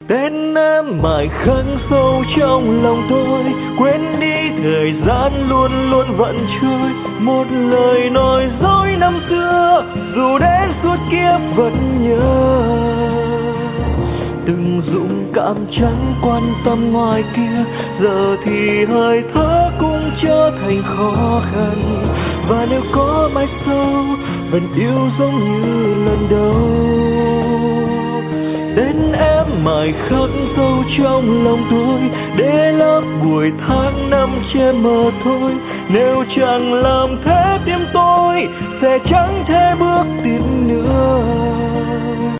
Tên em mãi khắc sâu trong lòng tôi, quên đi thời gian luôn luôn vẫn trôi. Một lời nói dối năm xưa, dù đến suốt kiếp vẫn nhớ. Từng dũng cảm chẳng quan tâm ngoài kia, giờ thì hơi thở cũng trở thành khó khăn. Và nếu có mãi sau, vẫn yêu giống như lần đầu. Tên em mãi khắc sâu trong lòng tôi, để lấp buổi tháng năm che mờ thôi. Nếu chẳng làm thế tim tôi sẽ chẳng thể bước tiếp nữa.